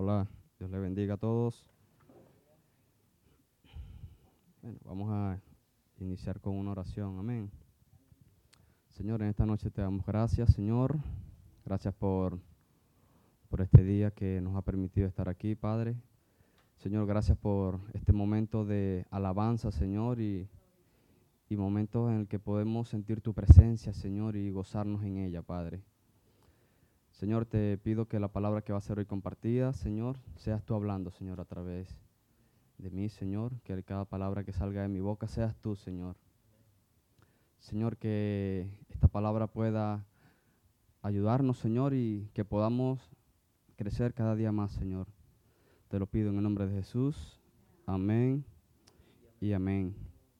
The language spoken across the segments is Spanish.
Hola, Dios le bendiga a todos. Bueno, vamos a iniciar con una oración. Amén. Señor, en esta noche te damos gracias, Señor. Gracias por este día que nos ha permitido estar aquí, Padre. Señor, gracias por este momento de alabanza, Señor, y momentos en el que podemos sentir tu presencia, Señor, y gozarnos en ella, Padre. Señor, te pido que la palabra que va a ser hoy compartida, Señor, seas tú hablando, Señor, a través de mí, Señor, que cada palabra que salga de mi boca seas tú, Señor. Señor, que esta palabra pueda ayudarnos, Señor, y que podamos crecer cada día más, Señor. Te lo pido en el nombre de Jesús. Amén y amén.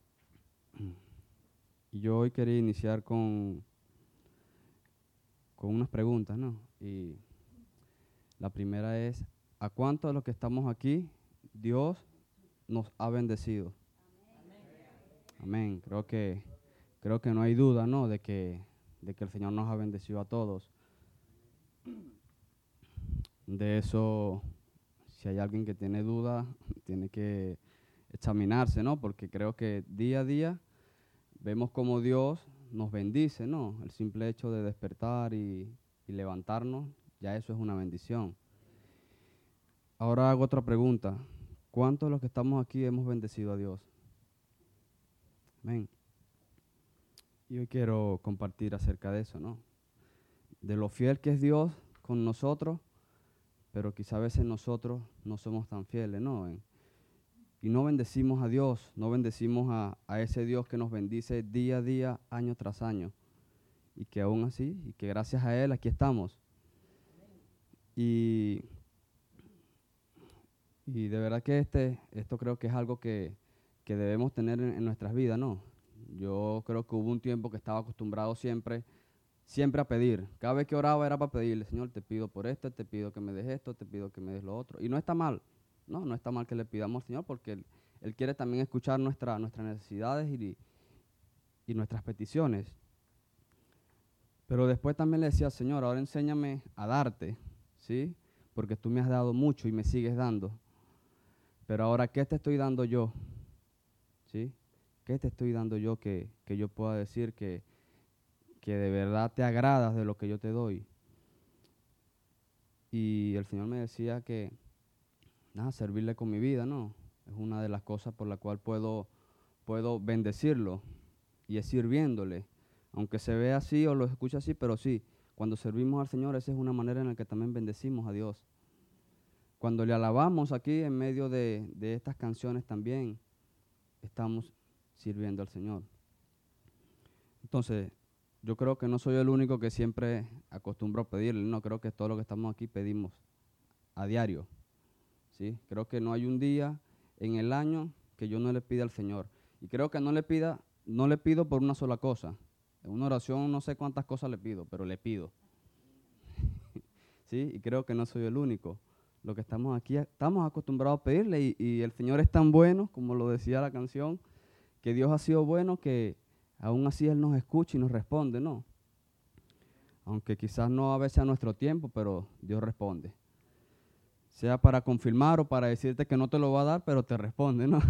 Y yo hoy quería iniciar con unas preguntas, ¿no? Y la primera es, ¿a cuántos de los que estamos aquí Dios nos ha bendecido? Amén. Creo que no hay duda, ¿no? De que el Señor nos ha bendecido a todos. De eso, si hay alguien que tiene duda, tiene que examinarse, ¿no? Porque creo que día a día vemos cómo Dios nos bendice, ¿no? El simple hecho de despertar y levantarnos, ya eso es una bendición. Ahora hago otra pregunta. ¿Cuántos de los que estamos aquí hemos bendecido a Dios? Amén. Y hoy quiero compartir acerca de eso, ¿no? De lo fiel que es Dios con nosotros, pero quizá a veces nosotros no somos tan fieles, ¿no? Y no bendecimos a Dios, no bendecimos a ese Dios que nos bendice día a día, año tras año. Y que aún así, y que gracias a Él aquí estamos. Y de verdad que esto creo que es algo que debemos tener en nuestras vidas, ¿no? Yo creo que hubo un tiempo que estaba acostumbrado siempre a pedir. Cada vez que oraba era para pedirle, Señor, te pido por esto, te pido que me des esto, te pido que me des lo otro. Y no está mal, no está mal que le pidamos al Señor porque Él quiere también escuchar nuestras necesidades y nuestras peticiones. Pero después también le decía, Señor, ahora enséñame a darte, ¿sí? Porque tú me has dado mucho y me sigues dando. Pero ahora, ¿qué te estoy dando yo? ¿Sí? ¿Qué te estoy dando yo que yo pueda decir que de verdad te agradas de lo que yo te doy? Y el Señor me decía que, nada, servirle con mi vida, ¿no? Es una de las cosas por la cual puedo bendecirlo y es sirviéndole. Aunque se vea así o lo escuche así, pero sí, cuando servimos al Señor, esa es una manera en la que también bendecimos a Dios. Cuando le alabamos aquí en medio de estas canciones también, estamos sirviendo al Señor. Entonces, yo creo que no soy el único que siempre acostumbro a pedirle, no, creo que todos los que estamos aquí pedimos a diario, ¿sí? Creo que no hay un día en el año que yo no le pida al Señor. Y creo que no le pido por una sola cosa. En una oración no sé cuántas cosas le pido, pero le pido. ¿Sí? Y creo que no soy el único. Los que estamos aquí estamos acostumbrados a pedirle y el Señor es tan bueno, como lo decía la canción, que Dios ha sido bueno que aún así Él nos escucha y nos responde, ¿no? Aunque quizás no a veces a nuestro tiempo, pero Dios responde. Sea para confirmar o para decirte que no te lo va a dar, pero te responde, ¿no?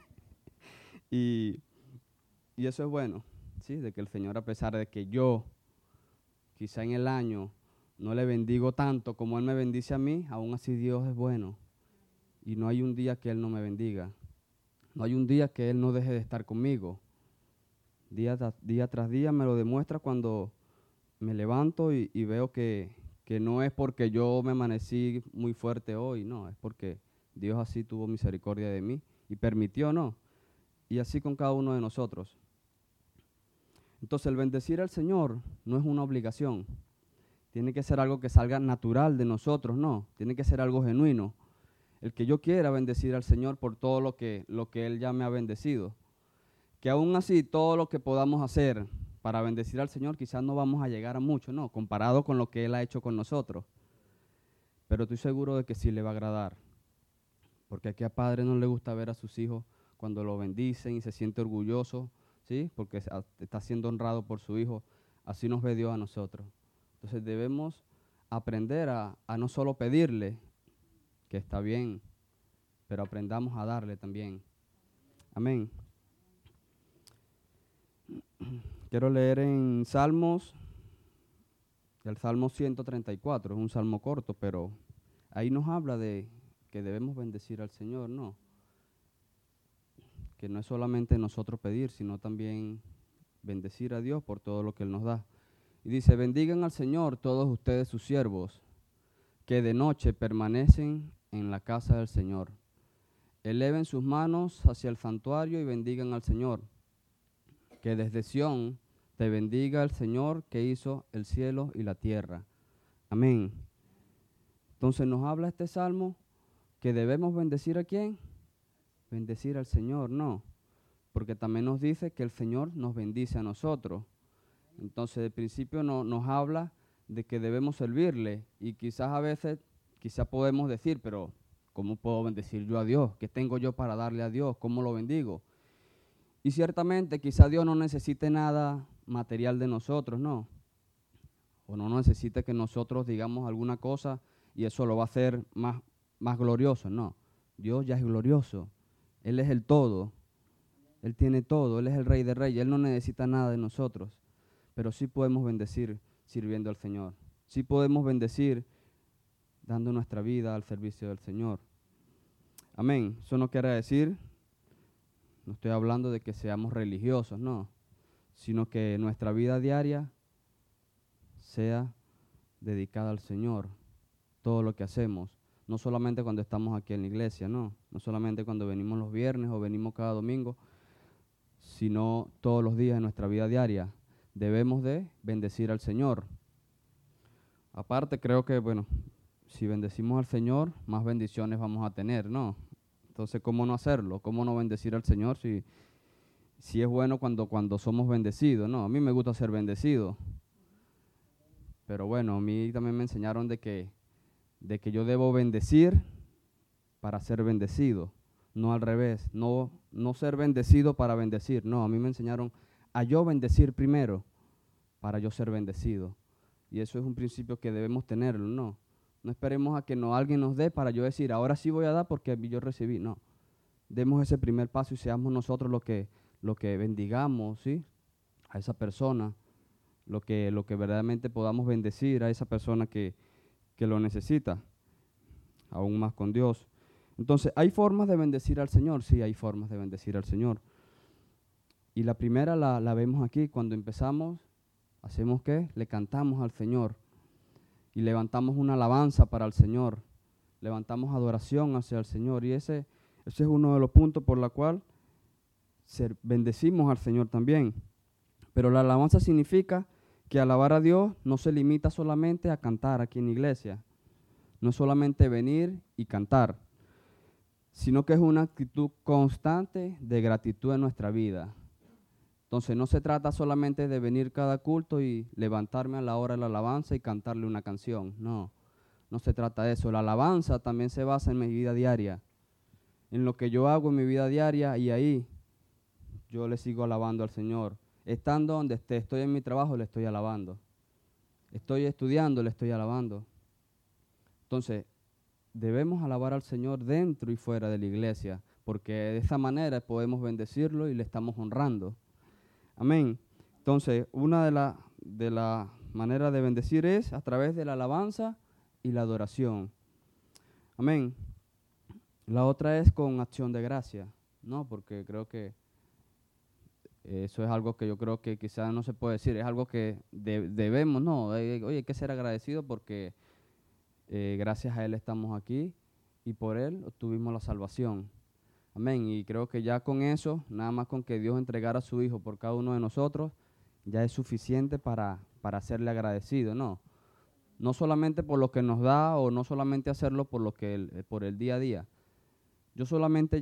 y eso es bueno, ¿sí? De que el Señor, a pesar de que yo quizá en el año no le bendigo tanto como Él me bendice a mí, aún así Dios es bueno. Y no hay un día que Él no me bendiga. No hay un día que Él no deje de estar conmigo. Día tras día me lo demuestra cuando me levanto y veo que no es porque yo me amanecí muy fuerte hoy, no, es porque Dios así tuvo misericordia de mí y permitió, ¿no? Y así con cada uno de nosotros. Entonces el bendecir al Señor no es una obligación. Tiene que ser algo que salga natural de nosotros, no. Tiene que ser algo genuino. El que yo quiera bendecir al Señor por todo lo que Él ya me ha bendecido. Que aún así todo lo que podamos hacer para bendecir al Señor quizás no vamos a llegar a mucho, ¿no? Comparado con lo que Él ha hecho con nosotros. Pero estoy seguro de que sí le va a agradar. Porque aquí a padre no le gusta ver a sus hijos cuando lo bendicen y se siente orgulloso, ¿sí? Porque está siendo honrado por su hijo. Así nos ve Dios a nosotros. Entonces debemos aprender a no solo pedirle que está bien, pero aprendamos a darle también. Amén. Quiero leer en Salmos, el Salmo 134, es un salmo corto, pero ahí nos habla de que debemos bendecir al Señor, ¿no? Que no es solamente nosotros pedir, sino también bendecir a Dios por todo lo que Él nos da. Y dice, bendigan al Señor todos ustedes sus siervos, que de noche permanecen en la casa del Señor. Eleven sus manos hacia el santuario y bendigan al Señor. Que desde Sión te bendiga el Señor que hizo el cielo y la tierra. Amén. Entonces nos habla este salmo que debemos bendecir ¿a quién? Bendecir al Señor, no. Porque también nos dice que el Señor nos bendice a nosotros. Entonces, de principio nos habla de que debemos servirle y quizás a veces, quizás podemos decir, pero ¿cómo puedo bendecir yo a Dios? ¿Qué tengo yo para darle a Dios? ¿Cómo lo bendigo? Y ciertamente quizás Dios no necesite nada material de nosotros, ¿no? O no necesite que nosotros digamos alguna cosa y eso lo va a hacer más glorioso, no. Dios ya es glorioso, Él es el todo, Él tiene todo, Él es el Rey de Reyes, Él no necesita nada de nosotros. Pero sí podemos bendecir sirviendo al Señor. Sí podemos bendecir dando nuestra vida al servicio del Señor. Amén. Eso no quiere decir, no estoy hablando de que seamos religiosos, no, sino que nuestra vida diaria sea dedicada al Señor. Todo lo que hacemos, no solamente cuando estamos aquí en la iglesia, no solamente cuando venimos los viernes o venimos cada domingo, sino todos los días de nuestra vida diaria. Debemos de bendecir al Señor. Aparte, creo que, bueno, si bendecimos al Señor, más bendiciones vamos a tener, ¿no? Entonces, ¿cómo no hacerlo? ¿Cómo no bendecir al Señor si es bueno cuando somos bendecidos? No, a mí me gusta ser bendecido. Pero bueno, a mí también me enseñaron de que yo debo bendecir para ser bendecido, no al revés. No ser bendecido para bendecir. No, a mí me enseñaron a yo bendecir primero para yo ser bendecido. Y eso es un principio que debemos tenerlo, ¿no? No esperemos a que alguien nos dé para yo decir, ahora sí voy a dar porque yo recibí. No, demos ese primer paso y seamos nosotros lo que bendigamos, ¿sí? A esa persona, lo que verdaderamente podamos bendecir a esa persona que lo necesita, aún más con Dios. Entonces, ¿hay formas de bendecir al Señor? Sí, hay formas de bendecir al Señor. Y la primera la vemos aquí, cuando empezamos, ¿hacemos qué? Le cantamos al Señor y levantamos una alabanza para el Señor, levantamos adoración hacia el Señor y ese es uno de los puntos por la cual bendecimos al Señor también. Pero la alabanza significa que alabar a Dios no se limita solamente a cantar aquí en la iglesia, no es solamente venir y cantar, sino que es una actitud constante de gratitud en nuestra vida. Entonces no se trata solamente de venir cada culto y levantarme a la hora de la alabanza y cantarle una canción, no se trata de eso. La alabanza también se basa en mi vida diaria, en lo que yo hago en mi vida diaria y ahí yo le sigo alabando al Señor. Estando donde esté, estoy en mi trabajo, le estoy alabando. Estoy estudiando, le estoy alabando. Entonces, debemos alabar al Señor dentro y fuera de la iglesia, porque de esa manera podemos bendecirlo y le estamos honrando. Amén. Entonces, una de las maneras de bendecir es a través de la alabanza y la adoración. Amén. La otra es con acción de gracia, ¿no? Porque creo que eso es algo que yo creo que quizás no se puede decir, es algo que debemos, ¿no? Oye, hay que ser agradecido porque gracias a Él estamos aquí y por Él obtuvimos la salvación. Amén. Y creo que ya con eso, nada más con que Dios entregara a su Hijo por cada uno de nosotros, ya es suficiente para serle agradecido, ¿no? No solamente por lo que nos da o no solamente hacerlo por el día a día. Yo solamente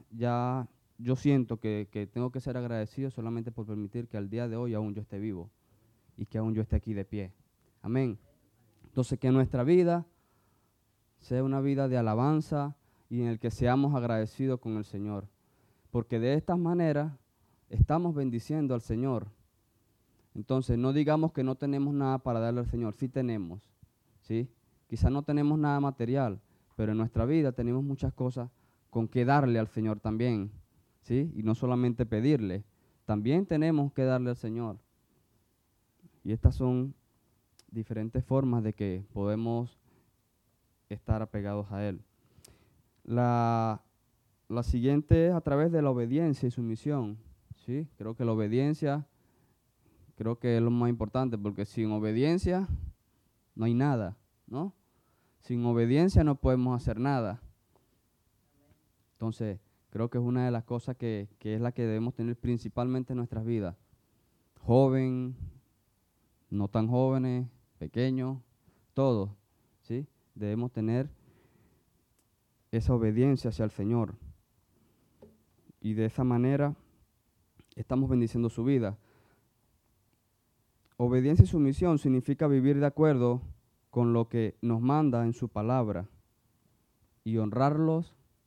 yo siento que tengo que ser agradecido solamente por permitir que al día de hoy aún yo esté vivo y que aún yo esté aquí de pie. Amén. Entonces, que nuestra vida sea una vida de alabanza y en el que seamos agradecidos con el Señor. Porque de esta manera estamos bendiciendo al Señor. Entonces, no digamos que no tenemos nada para darle al Señor. Sí tenemos, ¿sí? Quizás no tenemos nada material, pero en nuestra vida tenemos muchas cosas con que darle al Señor también, ¿sí? Y no solamente pedirle, también tenemos que darle al Señor. Y estas son diferentes formas de que podemos estar apegados a Él. La siguiente es a través de la obediencia y sumisión, ¿sí? Creo que la obediencia, creo que es lo más importante, porque sin obediencia no hay nada, ¿no? Sin obediencia no podemos hacer nada. Entonces, creo que es una de las cosas que es la que debemos tener principalmente en nuestras vidas. Joven, no tan jóvenes, pequeños, todos, ¿sí? Debemos tener esa obediencia hacia el Señor. Y de esa manera estamos bendiciendo su vida. Obediencia y sumisión significa vivir de acuerdo con lo que nos manda en su palabra y honrarlo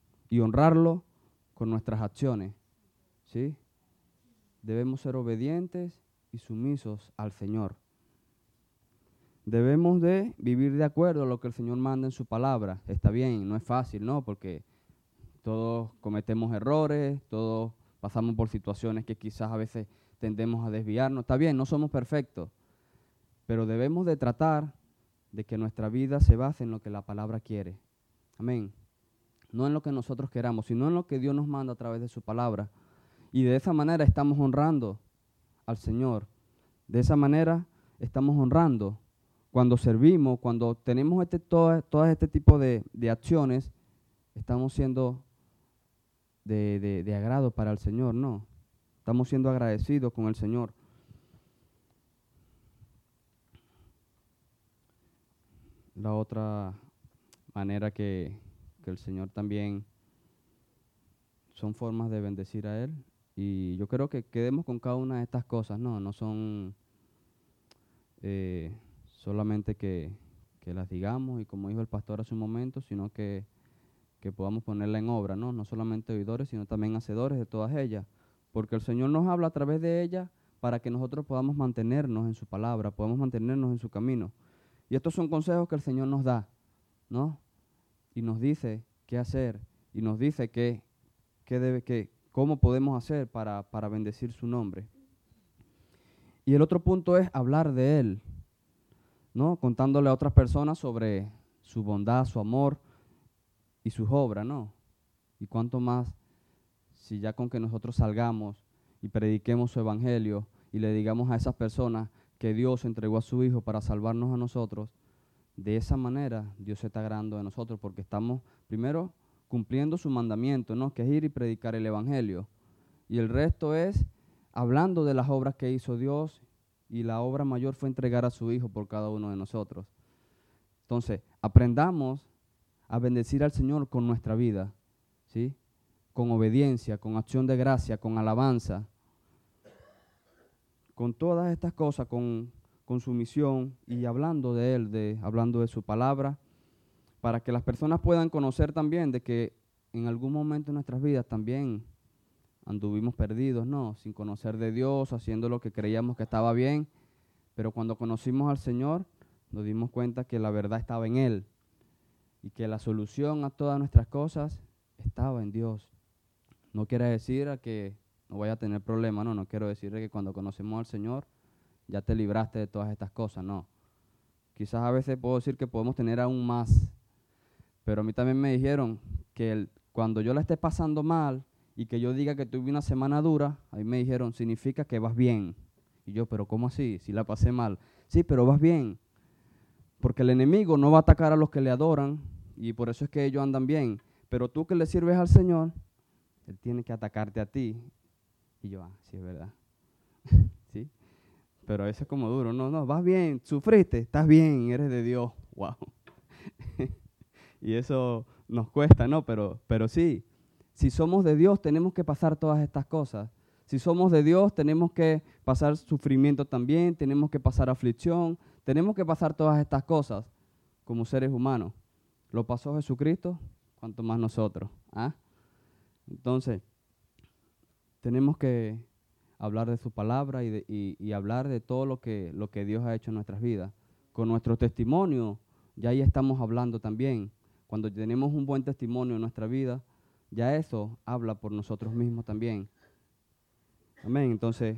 con nuestras acciones, ¿sí? Debemos ser obedientes y sumisos al Señor. Debemos de vivir de acuerdo a lo que el Señor manda en su palabra. Está bien, no es fácil, ¿no? Porque todos cometemos errores, todos pasamos por situaciones que quizás a veces tendemos a desviarnos. Está bien, no somos perfectos, pero debemos de tratar de que nuestra vida se base en lo que la palabra quiere. Amén. No en lo que nosotros queramos, sino en lo que Dios nos manda a través de su palabra. Y de esa manera estamos honrando al Señor. De esa manera estamos honrando. Cuando servimos, cuando tenemos todo este tipo de acciones, estamos siendo de agrado para el Señor, ¿no? Estamos siendo agradecidos con el Señor. La otra manera que el Señor también son formas de bendecir a Él. Y yo creo que quedemos con cada una de estas cosas, ¿no? No son solamente que las digamos y como dijo el pastor hace un momento, sino que podamos ponerla en obra, ¿no? No solamente oidores, sino también hacedores de todas ellas. Porque el Señor nos habla a través de ellas para que nosotros podamos mantenernos en su palabra, podamos mantenernos en su camino. Y estos son consejos que el Señor nos da, ¿no? Y nos dice qué hacer, y nos dice cómo podemos hacer para bendecir su nombre. Y el otro punto es hablar de Él, ¿no? Contándole a otras personas sobre su bondad, su amor y sus obras, ¿no? Y cuánto más si ya con que nosotros salgamos y prediquemos su evangelio y le digamos a esas personas que Dios entregó a su Hijo para salvarnos a nosotros, de esa manera Dios se está agradando de nosotros porque estamos primero cumpliendo su mandamiento, ¿no? Que es ir y predicar el evangelio. Y el resto es hablando de las obras que hizo Dios, y la obra mayor fue entregar a su Hijo por cada uno de nosotros. Entonces, aprendamos a bendecir al Señor con nuestra vida, ¿sí? Con obediencia, con acción de gracia, con alabanza, con todas estas cosas, con sumisión y hablando de Él, hablando de su palabra, para que las personas puedan conocer también de que en algún momento de nuestras vidas también anduvimos perdidos, ¿no? Sin conocer de Dios, haciendo lo que creíamos que estaba bien, pero cuando conocimos al Señor nos dimos cuenta que la verdad estaba en Él y que la solución a todas nuestras cosas estaba en Dios. No quiere decir a que no vaya a tener problemas, no quiero decir que cuando conocemos al Señor ya te libraste de todas estas cosas, no. Quizás a veces puedo decir que podemos tener aún más, pero a mí también me dijeron que cuando yo la esté pasando mal y que yo diga que tuve una semana dura, a mí me dijeron, significa que vas bien. Y yo, pero ¿cómo así? Si la pasé mal. Sí, pero vas bien. Porque el enemigo no va a atacar a los que le adoran y por eso es que ellos andan bien. Pero tú que le sirves al Señor, Él tiene que atacarte a ti. Y yo, sí, es verdad. ¿Sí? Pero eso es como duro. No, vas bien, sufriste, estás bien, eres de Dios. Wow. Y eso nos cuesta, ¿no? Pero sí, si somos de Dios tenemos que pasar todas estas cosas. Si somos de Dios tenemos que pasar sufrimiento también, tenemos que pasar aflicción, tenemos que pasar todas estas cosas como seres humanos. Lo pasó Jesucristo, cuanto más nosotros. ¿Ah? Entonces, tenemos que hablar de su palabra y hablar de todo lo que Dios ha hecho en nuestras vidas. Con nuestro testimonio, ya ahí estamos hablando también. Cuando tenemos un buen testimonio en nuestra vida, ya eso habla por nosotros mismos también. Amén. Entonces,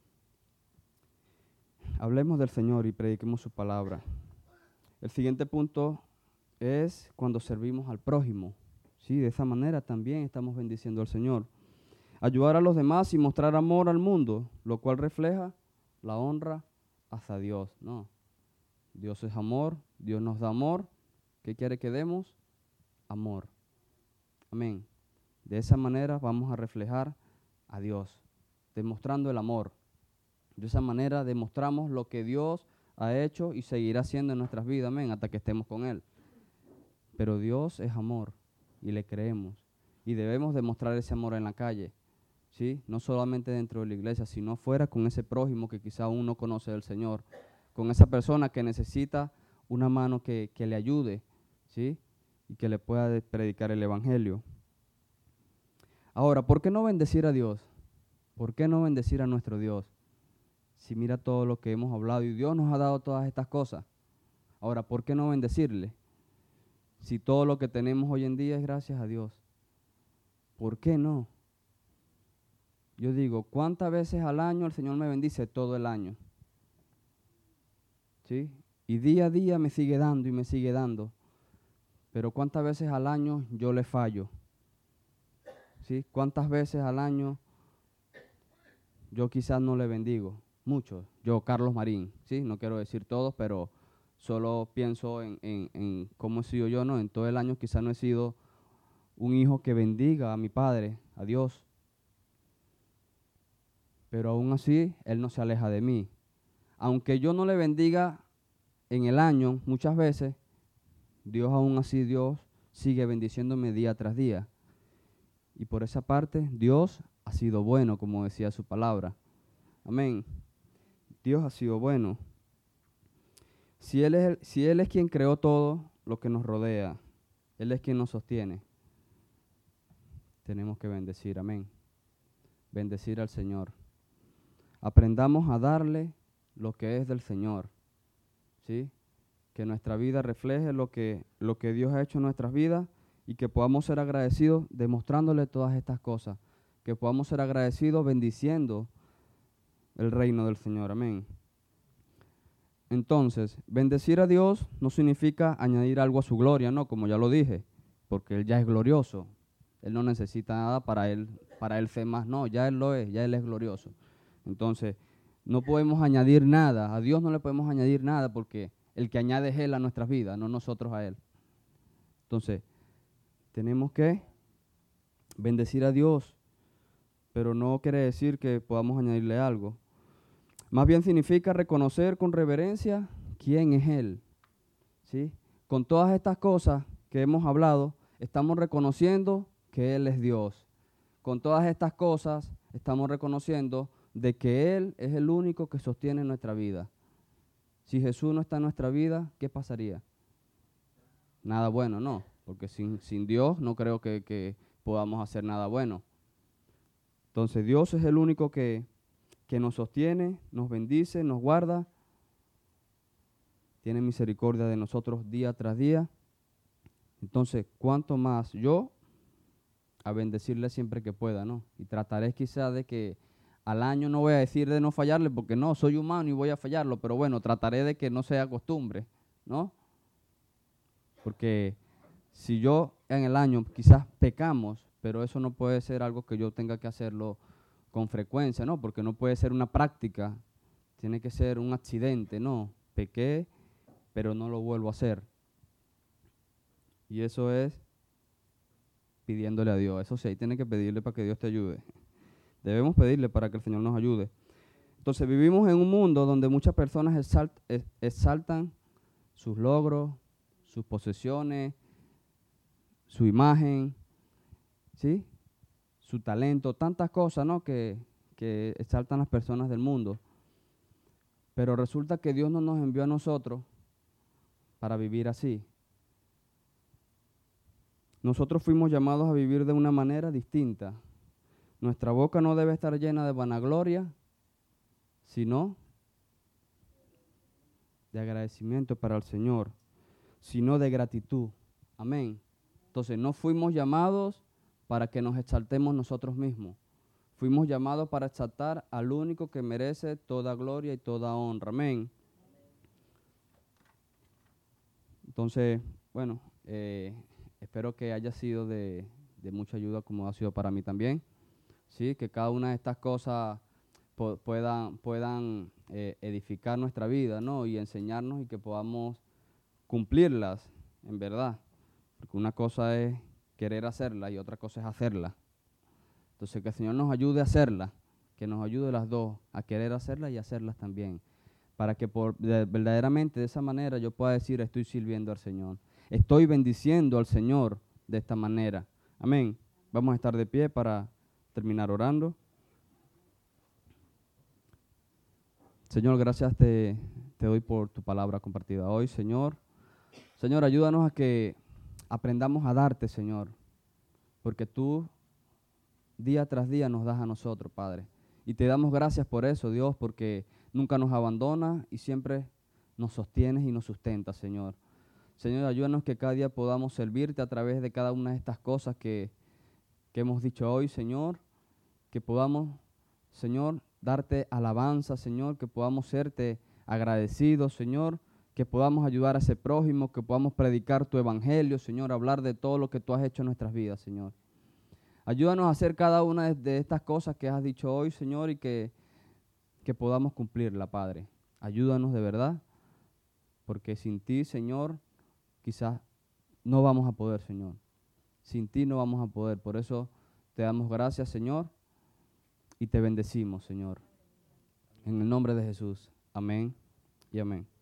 hablemos del Señor y prediquemos su palabra. El siguiente punto es cuando servimos al prójimo. Sí, de esa manera también estamos bendiciendo al Señor. Ayudar a los demás y mostrar amor al mundo, lo cual refleja la honra hacia Dios. No, Dios es amor, Dios nos da amor. ¿Qué quiere que demos? Amor. Amén. De esa manera vamos a reflejar a Dios, demostrando el amor. De esa manera demostramos lo que Dios ha hecho y seguirá haciendo en nuestras vidas, amén, hasta que estemos con Él. Pero Dios es amor y le creemos. Y debemos demostrar ese amor en la calle, ¿sí? No solamente dentro de la iglesia, sino afuera con ese prójimo que quizá aún no conoce del Señor, con esa persona que necesita una mano que le ayude, ¿sí? Y que le pueda predicar el Evangelio. Ahora, ¿por qué no bendecir a Dios? ¿Por qué no bendecir a nuestro Dios? Si mira todo lo que hemos hablado y Dios nos ha dado todas estas cosas. Ahora, ¿por qué no bendecirle? Si todo lo que tenemos hoy en día es gracias a Dios. ¿Por qué no? Yo digo, ¿cuántas veces al año el Señor me bendice? Todo el año. ¿Sí? Y día a día me sigue dando y me sigue dando. Pero ¿cuántas veces al año yo le fallo? ¿Sí? ¿Cuántas veces al año yo quizás no le bendigo? Muchos. Yo, Carlos Marín, ¿sí? No quiero decir todos, pero solo pienso en cómo he sido yo, ¿no? En todo el año quizás no he sido un hijo que bendiga a mi Padre, a Dios. Pero aún así, Él no se aleja de mí. Aunque yo no le bendiga en el año, muchas veces, Dios aún así, Dios sigue bendiciéndome día tras día. Y por esa parte, Dios ha sido bueno, como decía su palabra. Amén. Dios ha sido bueno. Si Él es quien creó todo lo que nos rodea, Él es quien nos sostiene, tenemos que bendecir. Amén. Bendecir al Señor. Aprendamos a darle lo que es del Señor, ¿sí? Que nuestra vida refleje lo que Dios ha hecho en nuestras vidas y que podamos ser agradecidos demostrándole todas estas cosas, que podamos ser agradecidos bendiciendo el reino del Señor. Amén. Entonces, bendecir a Dios no significa añadir algo a su gloria, no, como ya lo dije, porque Él ya es glorioso. Él no necesita nada para él ser más, no, ya Él lo es, ya Él es glorioso. Entonces, no podemos añadir nada, a Dios no le podemos añadir nada porque el que añade es Él a nuestras vidas, no nosotros a Él. Entonces, tenemos que bendecir a Dios, pero no quiere decir que podamos añadirle algo. Más bien significa reconocer con reverencia quién es Él, ¿sí? Con todas estas cosas que hemos hablado, estamos reconociendo que Él es Dios. Con todas estas cosas, estamos reconociendo de que Él es el único que sostiene nuestra vida. Si Jesús no está en nuestra vida, ¿qué pasaría? Nada bueno, no, porque sin Dios no creo que podamos hacer nada bueno. Entonces Dios es el único que nos sostiene, nos bendice, nos guarda, tiene misericordia de nosotros día tras día. Entonces, ¿cuánto más yo a bendecirle siempre que pueda, ¿no? Y trataré quizá de que al año no voy a decir de no fallarle, porque no, soy humano y voy a fallarlo, pero bueno, trataré de que no sea costumbre, ¿no? Porque si yo en el año quizás pecamos, pero eso no puede ser algo que yo tenga que hacerlo con frecuencia, ¿no? Porque no puede ser una práctica, tiene que ser un accidente, ¿no? Pequé, pero no lo vuelvo a hacer. Y eso es pidiéndole a Dios. Eso sí, ahí tiene que pedirle para que Dios te ayude. Debemos pedirle para que el Señor nos ayude. Entonces vivimos en un mundo donde muchas personas exaltan sus logros, sus posesiones, su imagen, ¿sí? Su talento, tantas cosas, ¿no? que exaltan las personas del mundo. Pero resulta que Dios no nos envió a nosotros para vivir así. Nosotros fuimos llamados a vivir de una manera distinta. Nuestra boca no debe estar llena de vanagloria, sino de agradecimiento para el Señor, sino de gratitud. Amén. Entonces, no fuimos llamados para que nos exaltemos nosotros mismos. Fuimos llamados para exaltar al único que merece toda gloria y toda honra. Amén. Entonces, bueno, espero que haya sido de mucha ayuda como ha sido para mí también. Sí, que cada una de estas cosas puedan edificar nuestra vida, ¿no? Y enseñarnos y que podamos cumplirlas, en verdad. Porque una cosa es querer hacerla y otra cosa es hacerla. Entonces, que el Señor nos ayude a hacerla, que nos ayude las dos, a querer hacerlas y hacerlas también. Para que verdaderamente de esa manera yo pueda decir, estoy sirviendo al Señor. Estoy bendiciendo al Señor de esta manera. Amén. Vamos a estar de pie para terminar orando. Señor, gracias te doy por tu palabra compartida hoy, Señor. Señor, ayúdanos a que aprendamos a darte, Señor, porque tú día tras día nos das a nosotros, Padre. Y te damos gracias por eso, Dios, porque nunca nos abandonas y siempre nos sostienes y nos sustentas, Señor. Señor, ayúdanos que cada día podamos servirte a través de cada una de estas cosas que hemos dicho hoy, Señor. Que podamos, Señor, darte alabanza, Señor, que podamos serte agradecidos, Señor, que podamos ayudar a ese prójimo, que podamos predicar tu evangelio, Señor, hablar de todo lo que tú has hecho en nuestras vidas, Señor. Ayúdanos a hacer cada una de estas cosas que has dicho hoy, Señor, y que podamos cumplirla, Padre. Ayúdanos de verdad, porque sin ti, Señor, quizás no vamos a poder, Señor. Sin ti no vamos a poder. Por eso te damos gracias, Señor, y te bendecimos, Señor. En el nombre de Jesús. Amén y amén.